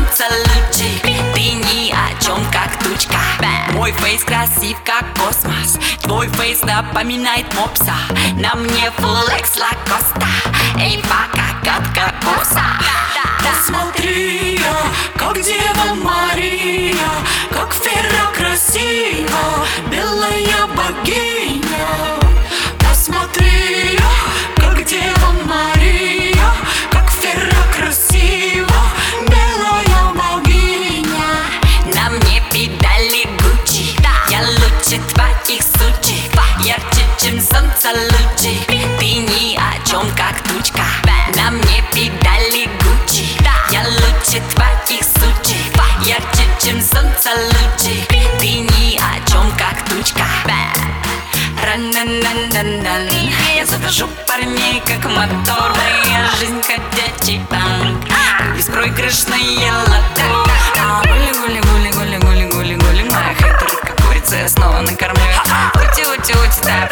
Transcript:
солнца лучик. Ты ни о чем, как тучка. Мой фейс красив, как космос. Твой фейс напоминает мопса. На мне фуллекс Лакоста. Эй, пока, катка коса. Посмотри, как Дева Мария, как Фера красива, белая богиня. Посмотри, как Дева Мария, как Фера красива, белая богиня. На мне педали Гуччи. Я лучше твоих сучек. Ярче, чем солнце лучик. Ты ни о чем, как тучка. На мне педали Гуччи. Я лучше твоих сучек. Ярче, чем солнце лучик. Ты ни о чем, как тучка. Ран-нан-нан-нан-нан. Я завожу парней, как мотор. Моя жизнь ходячий танк. Беспроигрышная лото. Гули-гули-гули-гули-гули-гули-гули. Моя хейтерка курица, я снова накормлю. Ути-ути-ути, да,